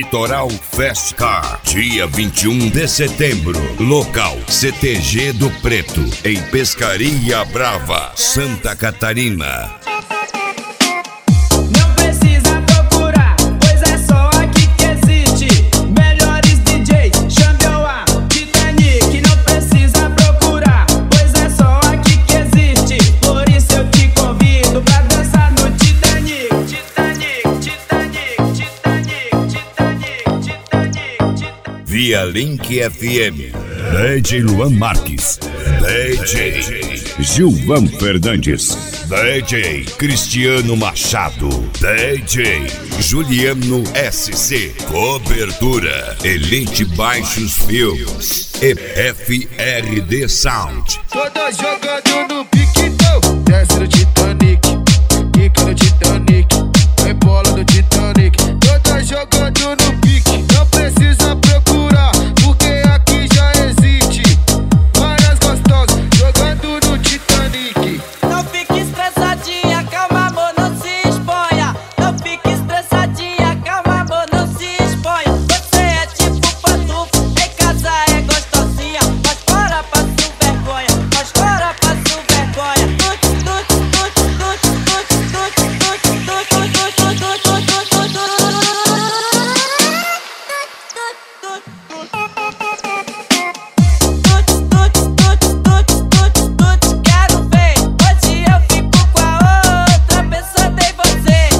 Litoral Fast Car, dia 21 de setembro. Local CTG do Preto, em Pescaria Brava, Santa Catarina. Não precisa procurar, pois é só aqui que existe. Melhores DJs, Xambioá, Titanic. Não precisa procurar, pois é só aqui que existe. Por isso eu te convido pra dançar no Titanic. Via Link FM, DJ Luan Marques, DJ Gilvan Fernandes, DJ Cristiano Machado, DJ Juliano SC, cobertura Elite Baixos Filmes e FRD Sound. Toda jogando no pique, então desce no Titanic, quica no Titanic, vai bola no Titanic. Toda jogando no pique, não precisa procurar, porque aqui já existe várias gostosas jogando no Titanic. Não fique estressadinha, calma amor, não se exponha. Não fique estressadinha, calma amor, não se exponha. Você é tipo pantufa, em casa é gostosinha, mas fora passo vergonha, mas fora passo vergonha. Quero ver, hoje eu fico com a outra, pensando em você.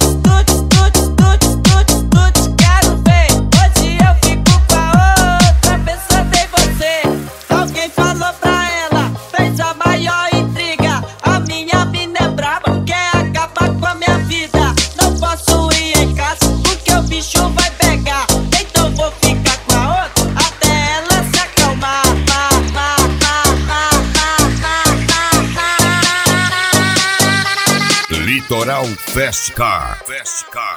Quero ver, hoje eu fico com a outra, pensando em você. Alguém falou pra ela, fez a maior intriga. A minha mina é braba, quer acabar com a minha vida. Não posso ir em casa, porque o bicho vai pegar. Então vou ficar com a outra, até ela se acalmar. Litoral Fast Car, Fast Car.